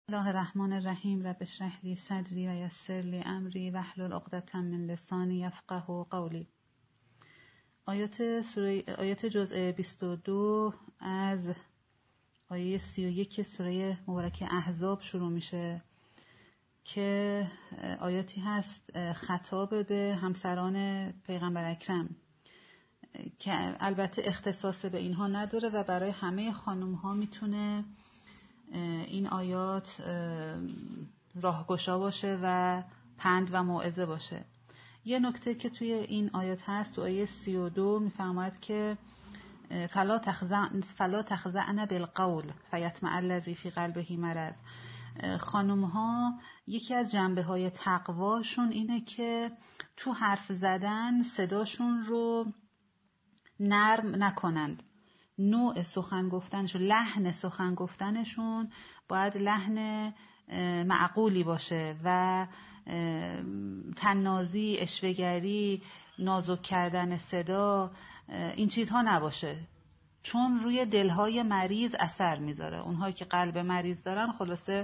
الله الرحمن الرحیم. رب اشرح لی صدری و یسر لی امری واحلل عقدة من لسانی یفقهوا قولی. آیات جزء 22 از آیه 31 سوره مبارکه احزاب شروع میشه که آیاتی هست خطاب به همسران پیغمبر اکرم که البته اختصاص به اینها نداره و برای همه خانم ها میتونه این آیات راهگشا باشه و پند و موعظه باشه. یه نکته که توی این آیات هست، تو آیه 32 میفرماید که فلا تخضعن بالقول فیطمع الذی فی قلبه مرض. خانم ها یکی از جنبه های تقواشون اینه که تو حرف زدن صداشون رو نرم نکنند. نوع سخن گفتنشون، لحن سخن گفتنشون باید لحن معقولی باشه و طنازی، اشوه‌گری، نازک کردن صدا، این چیزها نباشه، چون روی دلهای مریض اثر میذاره. اونهایی که قلب مریض دارن خلاصه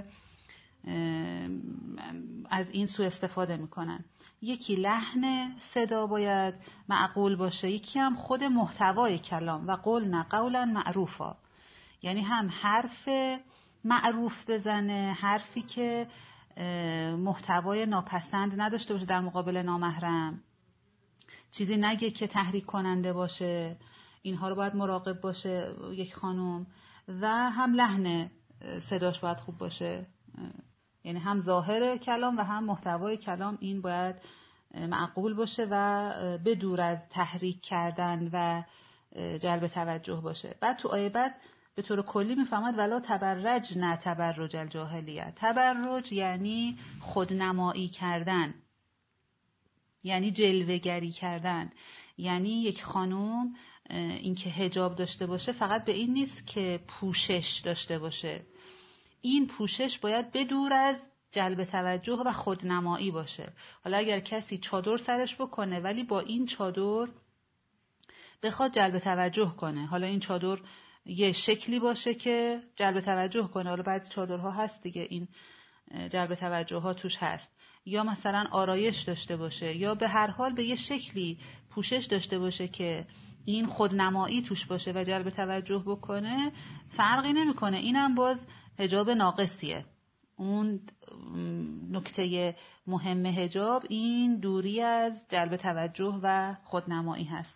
از این سوء استفاده میکنن. یکی لحن صدا باید معقول باشه، یکی هم خود محتوای کلام. و قولنا قولا معروفا، یعنی هم حرف معروف بزنه، حرفی که محتوای ناپسند نداشته باشه در مقابل نامحرم، چیزی نگه که تحریک کننده باشه. اینها رو باید مراقب باشه یک خانم. و هم لحن صداش باید خوب باشه، یعنی هم ظاهر کلام و هم محتوای کلام این باید معقول باشه و بدور از تحریک کردن و جلب توجه باشه. بعد تو آیه بعد به طور کلی میفهمد ولا تبرجن تبرج الجاهلیه. تبرج یعنی خودنمایی کردن، یعنی جلوه‌گری کردن. یعنی یک خانم اینکه حجاب داشته باشه فقط به این نیست که پوشش داشته باشه، این پوشش باید بدور از جلب توجه و خودنمایی باشه. حالا اگر کسی چادر سرش بکنه ولی با این چادر بخواد جلب توجه کنه، حالا این چادر یه شکلی باشه که جلب توجه کنه، حالا بعضی چادرها هست دیگه این جلب توجه ها توش هست، یا مثلا آرایش داشته باشه، یا به هر حال به یه شکلی پوشش داشته باشه که این خودنمایی توش باشه و جلب توجه بکنه، فرقی نمیکنه. اینم باز حجاب ناقصیه. اون نکته مهم حجاب این دوری از جلب توجه و خودنمایی هست.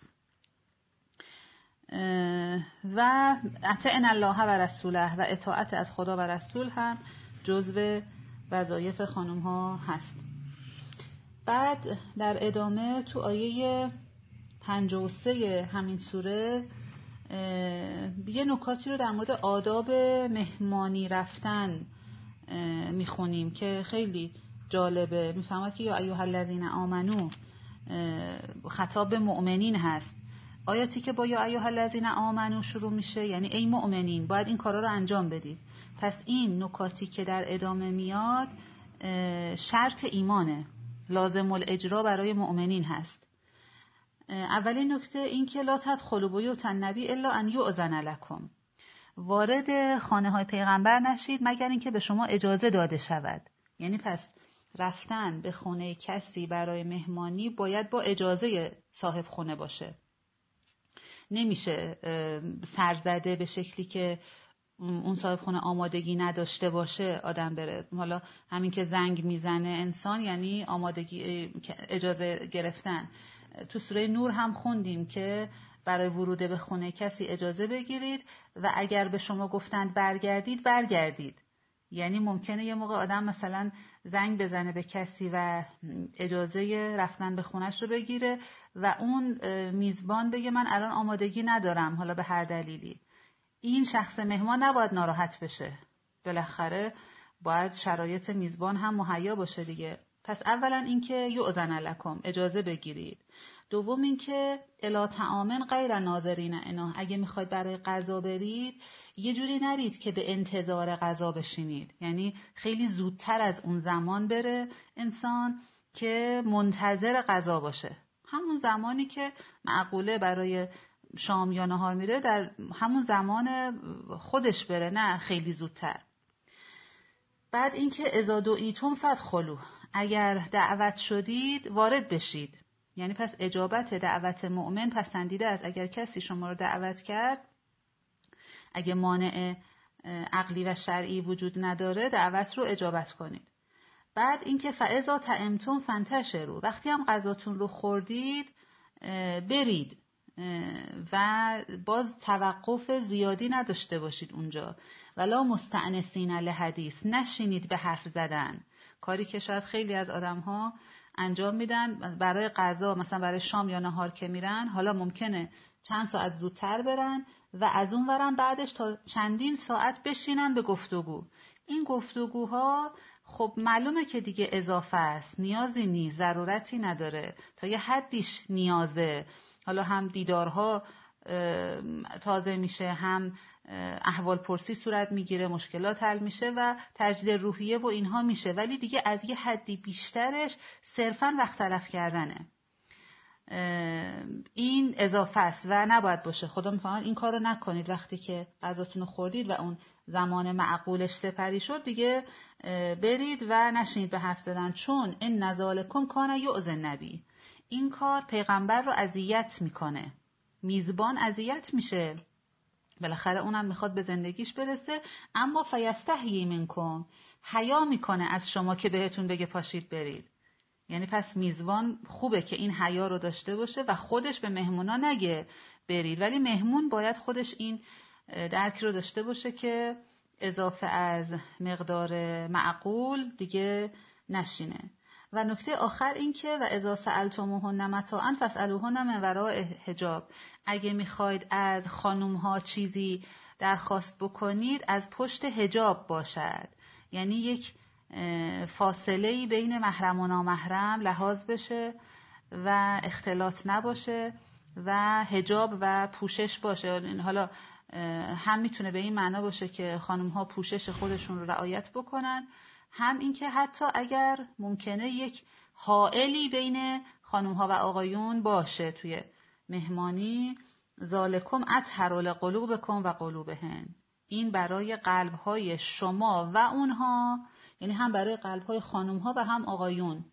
و اطعن الله و رسوله، و اطاعت از خدا و رسول هم جزو وظایف خانم ها هست. بعد در ادامه تو آیه 53 همین سوره یه نکاتی رو در مورد آداب مهمانی رفتن میخونیم که خیلی جالبه. میفهمد که یا ایها الذین آمنو خطاب به مؤمنین هست. آیاتی که با یا ایها الذین آمنو شروع میشه یعنی ای مؤمنین باید این کارا رو انجام بدید. پس این نکاتی که در ادامه میاد شرط ایمانه، لازم الاجرا برای مؤمنین هست. اولین نکته این که لا تدخلوا بیوت النبی الا ان یؤذن لکم، وارد خانه های پیغمبر نشید مگر اینکه به شما اجازه داده شود. یعنی پس رفتن به خونه کسی برای مهمانی باید با اجازه صاحب خونه باشه، نمیشه سرزده به شکلی که اون صاحب خونه آمادگی نداشته باشه آدم بره. حالا همین که زنگ میزنه انسان یعنی آمادگی، اجازه گرفتن. تو سوره نور هم خوندیم که برای ورود به خونه کسی اجازه بگیرید و اگر به شما گفتند برگردید برگردید. یعنی ممکنه یه موقع آدم مثلا زنگ بزنه به کسی و اجازه رفتن به خونش رو بگیره و اون میزبان بگه من الان آمادگی ندارم، حالا به هر دلیلی. این شخص مهمان نباید ناراحت بشه، بالاخره باید شرایط میزبان هم مهیا باشه دیگه. پس اولا اینکه یؤذن لکم، اجازه بگیرید. دوم اینکه الا طعام غیر ناظرین اناه، اگه میخواید برای غذا برید یه جوری نرید که به انتظار غذا بشینید، یعنی خیلی زودتر از اون زمان بره انسان که منتظر غذا باشه. همون زمانی که معقوله برای شام یا نهار میره در همون زمان خودش بره، نه خیلی زودتر. بعد اینکه اذا دعیتم فادخلوا، اگر دعوت شدید وارد بشید. یعنی پس اجابت دعوت مؤمن پسندیده است. اگر کسی شما رو دعوت کرد، اگه مانع عقلی و شرعی وجود نداره، دعوت رو اجابت کنید. بعد اینکه فاذا طعمتم فانتشروا، وقتی هم غذاتون رو خوردید برید و باز توقف زیادی نداشته باشید اونجا. ولا مستأنسین لحدیث، نشینید به حرف زدن، کاری که شاید خیلی از آدم‌ها انجام میدن برای غذا، مثلا برای شام یا نهار که میرن، حالا ممکنه چند ساعت زودتر برن و از اون ورن بعدش تا چندین ساعت بشینن به گفتگو. این گفتگوها خب معلومه که دیگه اضافه است، نیازی نیست، ضرورتی نداره، تا یه حدیش نیازه. حالا هم دیدارها تازه میشه، هم احوال پرسی صورت میگیره، مشکلات حل میشه و تجدید روحیه و اینها میشه، ولی دیگه از یه حدی بیشترش صرفاً وقت تلف کردنه. این اضافه است و نباید باشه. خدا میفرماید این کارو نکنید. وقتی که غذاتون رو خوردید و اون زمان معقولش سپری شد، دیگه برید و نشینید به حرف زدن، چون ان نزالکم کان یؤذی النبی، این کار پیغمبر رو اذیت میکنه، میزبان اذیت میشه، بالاخره اونم میخواد به زندگیش برسه. اما فیستحیی منکم، حیا میکنه از شما که بهتون بگه پاشید برید. یعنی پس میزبان خوبه که این حیا رو داشته باشه و خودش به مهمونا نگه برید، ولی مهمون باید خودش این درک رو داشته باشه که اضافه از مقدار معقول دیگه نشینه. و نکته آخر این که و اذا سألتموهن متاعا فاسألوهن من وراء حجاب، اگه میخواید از خانومها چیزی درخواست بکنید از پشت حجاب باشد، یعنی یک فاصله‌ای بین محرم و نامحرم لحاظ بشه و اختلاط نباشه و حجاب و پوشش باشه. حالا هم میتونه به این معنا باشه که خانم‌ها پوشش خودشون رو رعایت بکنن، هم اینکه حتی اگر ممکنه یک حائلی بین خانم‌ها و آقایون باشه توی مهمانی، ذالکم اطهر لقلوبکم و قلوبهن، این برای قلب‌های شما و اونها، یعنی هم برای قلب‌های خانم‌ها و هم آقایون.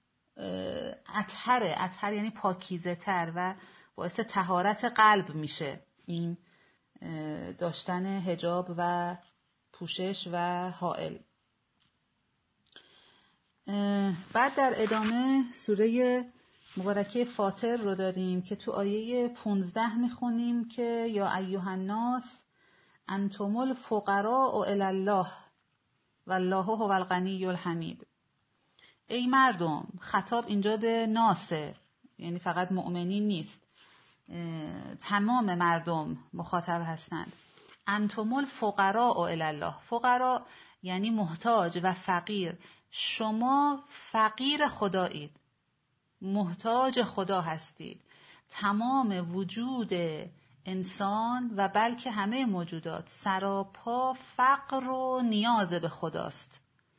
اطهر یعنی پاکیزه تر و باعث طهارت قلب میشه این داشتن حجاب و پوشش و حائل. بعد در ادامه سوره مبارکه فاطر رو داریم که تو آیه 15 میخونیم که یا ایها الناس انتم الفقراء الی الله والله هو الغنی الحمید. ای مردم، خطاب اینجا به ناسه، یعنی فقط مؤمنین نیست، تمام مردم مخاطب هستند. انتم الفقراء الی الله، فقراء یعنی محتاج و فقیر، شما فقیر خدایید، محتاج خدا هستید. تمام وجود انسان و بلکه همه موجودات سراپا فقر و نیاز به خداست.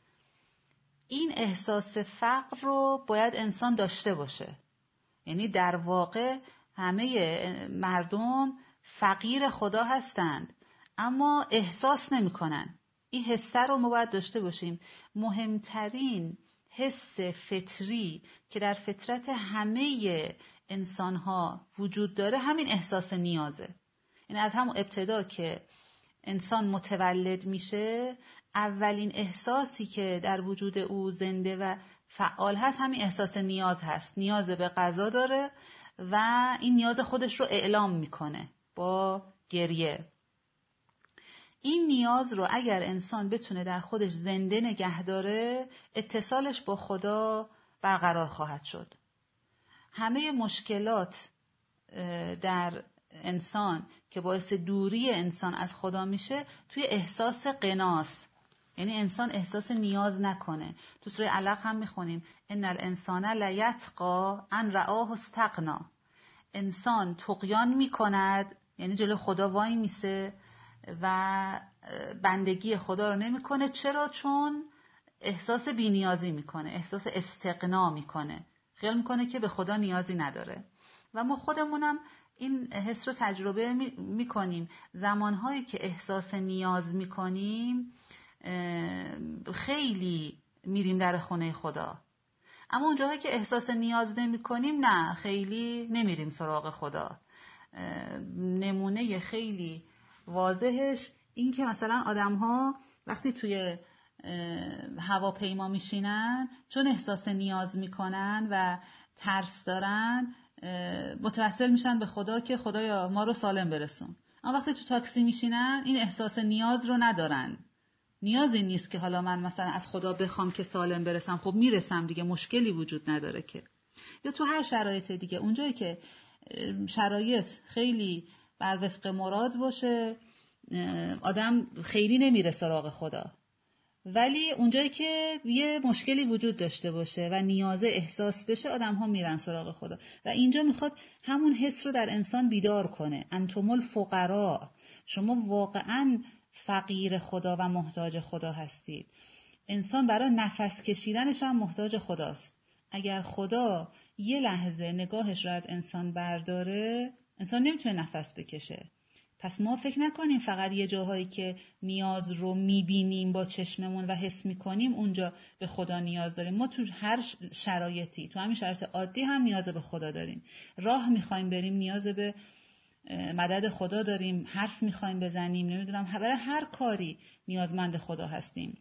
این احساس فقر رو باید انسان داشته باشه. یعنی در واقع همه مردم فقیر خدا هستند اما احساس نمی کنن. این حس رو ما باید داشته باشیم. مهمترین حس فطری که در فطرت همه انسان‌ها وجود داره همین احساس نیازه. این از همون ابتدا که انسان متولد میشه، اولین احساسی که در وجود او زنده و فعال هست همین احساس نیاز هست. نیاز به غذا داره و این نیاز خودش رو اعلام میکنه با گریه. این نیاز رو اگر انسان بتونه در خودش زنده نگه داره، اتصالش با خدا برقرار خواهد شد. همه مشکلات در انسان که باعث دوری انسان از خدا میشه توی احساس قناس، یعنی انسان احساس نیاز نکنه. تو سوره علق هم میخونیم ان الانسان لیطغی ان رآه استغنی، انسان طغیان میکند، یعنی جلو خدا وای میسه و بندگی خدا رو نمیکنه. چرا؟ چون احساس بی‌نیازی میکنه، احساس استغنا میکنه، خیال میکنه که به خدا نیازی نداره. و ما خودمونم این حس رو تجربه میکنیم. زمانهایی که احساس نیاز میکنیم خیلی میریم در خونه خدا. اما اون جاهایی که احساس نیاز نمی کنیم نه، خیلی نمیریم سراغ خدا. نمونه خیلی واضحش این که مثلا آدم ها وقتی توی هواپیما میشینن چون احساس نیاز میکنن و ترس دارن متوسل میشن به خدا که خدایا ما رو سالم برسون. اما وقتی تو تاکسی میشینن این احساس نیاز رو ندارن. نیازی نیست که حالا من مثلا از خدا بخوام که سالم برسم، خب میرسم دیگه، مشکلی وجود نداره که. یا تو هر شرایط دیگه اونجایی که شرایط خیلی بر وفق مراد باشه آدم خیلی نمیره سراغ خدا، ولی اونجایی که یه مشکلی وجود داشته باشه و نیازه احساس بشه آدم ها میرن سراغ خدا. و اینجا میخواد همون حس رو در انسان بیدار کنه. انتم الفقراء، شما واقعاً فقیر خدا و محتاج خدا هستید. انسان برای نفس کشیدنش هم محتاج خداست. اگر خدا یه لحظه نگاهش رو از انسان برداره انسان نمیتونه نفس بکشه. پس ما فکر نکنیم فقط یه جاهایی که نیاز رو میبینیم با چشممون و حس میکنیم اونجا به خدا نیاز داریم. ما تو هر شرایطی، تو همین شرایط عادی هم نیاز به خدا داریم. راه میخوایم بریم نیاز به مدد خدا داریم، حرف میخوایم بزنیم، نمیدونم برای هر کاری نیازمند خدا هستیم.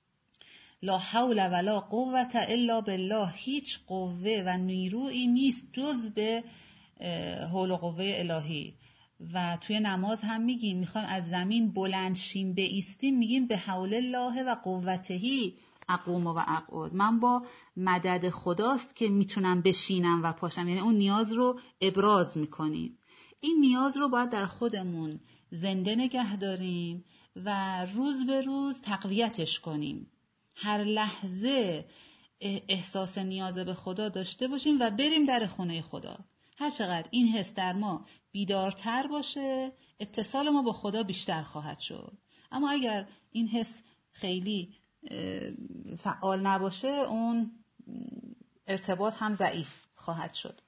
لا حول ولا قوة الا بالله، هیچ قوه و نیرویی نیست جز به حول و قوه الهی. و توی نماز هم میگیم میخوایم از زمین بلند شیم بایستیم، میگیم به حول الله و قوتهی اقوم و اقعد. من با مدد خداست که میتونم بشینم و پاشم. یعنی اون نیاز رو ابراز میکنیم. این نیاز رو باید در خودمون زنده نگه داریم و روز به روز تقویتش کنیم. هر لحظه احساس نیاز به خدا داشته باشیم و بریم در خونه خدا. هر چقدر این حس در ما بیدارتر باشه اتصال ما با خدا بیشتر خواهد شد. اما اگر این حس خیلی فعال نباشه اون ارتباط هم ضعیف خواهد شد.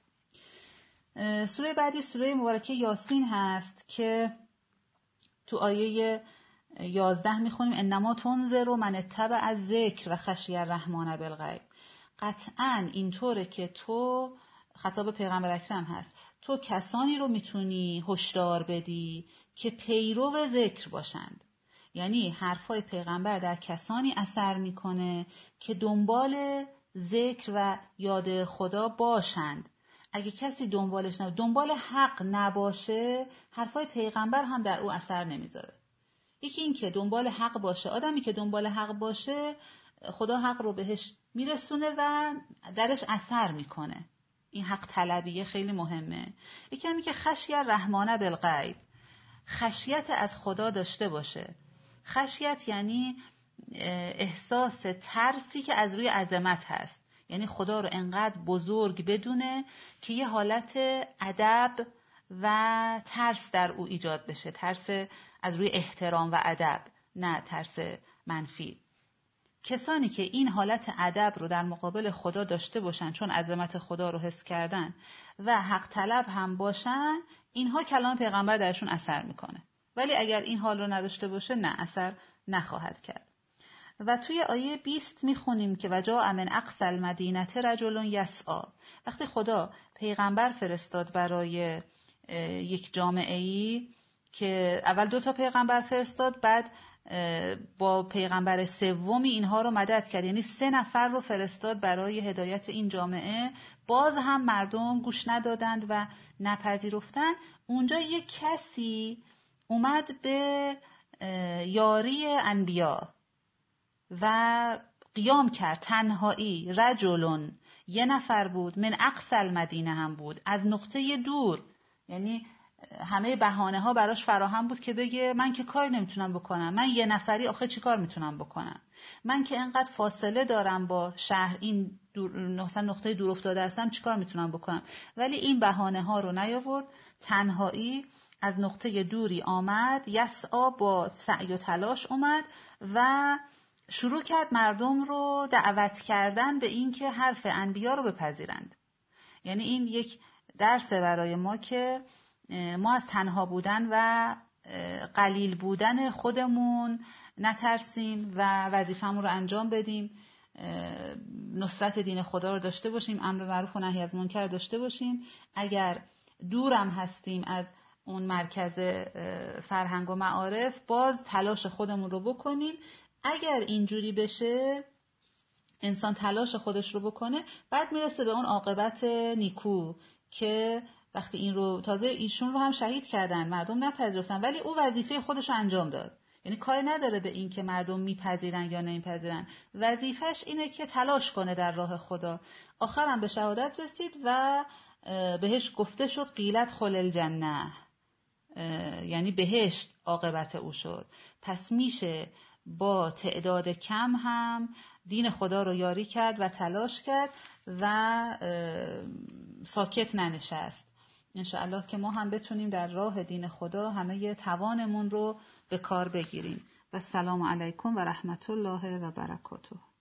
سوره بعدی سوره مبارکه یاسین هست که تو آیه 11 میخونیم انما تنذر من اتبع الذکر و خشی الرحمن بالغیب. قطعاً اینطوره که تو، خطاب پیغمبر اکرم هست، تو کسانی رو میتونی هشدار بدی که پیرو ذکر باشند. یعنی حرفای پیغمبر در کسانی اثر میکنه که دنبال ذکر و یاد خدا باشند. اگه کسی دنبال حق نباشه حرفای پیغمبر هم در او اثر نمیذاره. یکی این که دنبال حق باشه، آدمی که دنبال حق باشه خدا حق رو بهش میرسونه و درش اثر میکنه. این حق طلبیه خیلی مهمه. یکی همین که خشیه الرحمن بالغیب، خشیت از خدا داشته باشه. خشیت یعنی احساس ترسی که از روی عظمت هست. یعنی خدا رو انقدر بزرگ بدونه که یه حالت ادب و ترس در او ایجاد بشه. ترس از روی احترام و ادب، نه ترس منفی. کسانی که این حالت ادب رو در مقابل خدا داشته باشن چون عظمت خدا رو حس کردن و حق طلب هم باشن، اینها کلام پیغمبر درشون اثر میکنه. ولی اگر این حال رو نداشته باشه نه، اثر نخواهد کرد. و توی آیه 20 میخونیم که وجاء من اقصی المدینه رجل یسعی. وقتی خدا پیغمبر فرستاد برای یک جامعه‌ای که اول 2 پیغمبر فرستاد، بعد با پیغمبر سومی اینها رو مدد کرد، یعنی 3 نفر رو فرستاد برای هدایت این جامعه. باز هم مردم گوش ندادند و نپذیرفتند. اونجا یک کسی اومد به یاری انبیا و قیام کرد تنهایی. رجلون، 1 نفر بود، من اقصی المدینه هم بود، از نقطه دور. یعنی همه بهانه ها براش فراهم بود که بگه من که کاری نمیتونم بکنم، من 1 نفری آخه چی کار میتونم بکنم، من که انقدر فاصله دارم با شهر، این نقطه دور افتاده هستم، چی کار میتونم بکنم. ولی این بهانه ها رو نیاورد، تنهایی از نقطه دوری آمد، یسعی با سعی و تلاش اومد و شروع کرد مردم رو دعوت کردن به این که حرف انبیا رو بپذیرند. یعنی این یک درسه برای ما که ما از تنها بودن و قلیل بودن خودمون نترسیم و وظیفه‌مون رو انجام بدیم، نصرت دین خدا رو داشته باشیم، امر معروف و نهی از منکر داشته باشیم. اگر دورم هستیم از اون مرکز فرهنگ و معارف، باز تلاش خودمون رو بکنیم. اگر اینجوری بشه، انسان تلاش خودش رو بکنه، بعد میرسه به اون عاقبت نیکو که وقتی این رو، تازه ایشون رو هم شهید کردن، مردم نپذیرفتن، ولی او وظیفه خودش رو انجام داد. یعنی کاری نداره به این که مردم میپذیرن یا نمیپذیرن، وظیفش اینه که تلاش کنه در راه خدا. آخرم به شهادت رسید و بهش گفته شد قیلت خل الجنه، یعنی بهشت عاقبت او شد. پس میشه با تعداد کم هم دین خدا رو یاری کرد و تلاش کرد و ساکت ننشست. انشاءالله که ما هم بتونیم در راه دین خدا همه توانمون رو به کار بگیریم. و السلام علیکم و رحمت الله و برکاته.